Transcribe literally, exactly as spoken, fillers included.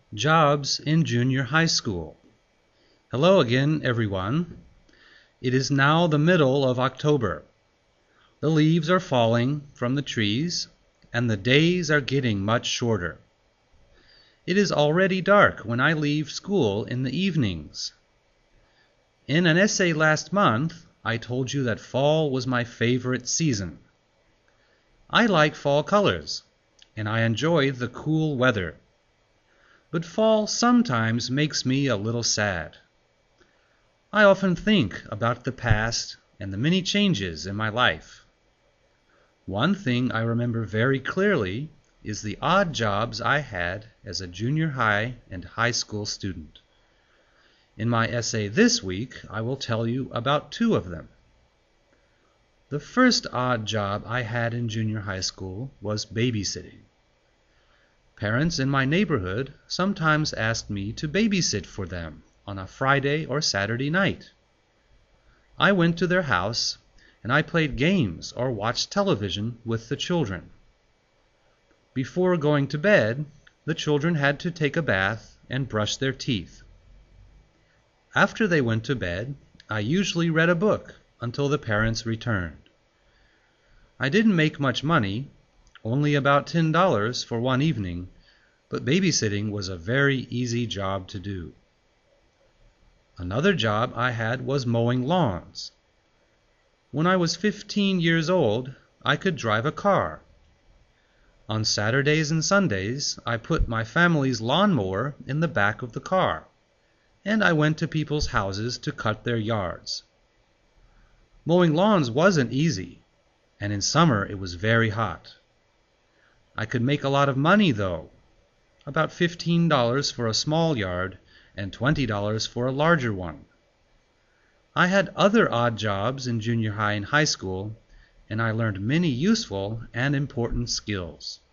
Jobs in Junior High School. Hello again, everyone. It is now the middle of October. The leaves are falling from the trees, and the days are getting much shorter. It is already dark when I leave school in the evenings. In an essay last month, I told you that fall was my favorite season. I like fall colors, and I enjoy the cool weather. But fall sometimes makes me a little sad. I often think about the past and the many changes in my life. One thing I remember very clearly is the odd jobs I had as a junior high and high school student. In my essay this week, I will tell you about two of them. The first odd job I had in junior high school was babysitting. Parents in my neighborhood sometimes asked me to babysit for them on a Friday or Saturday night. I went to their house and I played games or watched television with the children. Before going to bed, the children had to take a bath and brush their teeth. After they went to bed, I usually read a book until the parents returned. I didn't make much money, only about ten dollars for one evening, but babysitting was a very easy job to do. Another job I had was mowing lawns. When I was fifteen years old, I could drive a car. On Saturdays and Sundays, I put my family's lawnmower in the back of the car, and I went to people's houses to cut their yards. Mowing lawns wasn't easy, and in summer it was very hot. I could make a lot of money, though, about fifteen dollars for a small yard and twenty dollars for a larger one. I had other odd jobs in junior high and high school, and I learned many useful and important skills.